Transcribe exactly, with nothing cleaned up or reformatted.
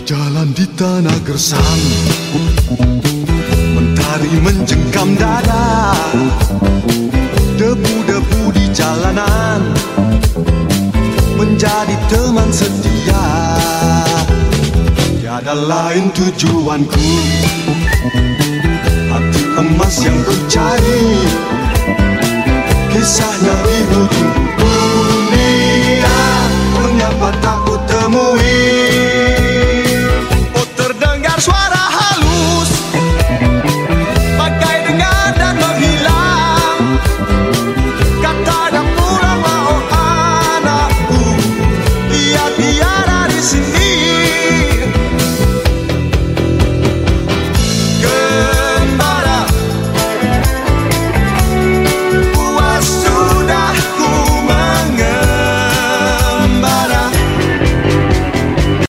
Jalan di tanah gersang, mentari mencengkam dada, debu-debu di jalanan menjadi teman setia. Tiada lain tujuanku, hati emas yang ku cari, kisahnya di ujung.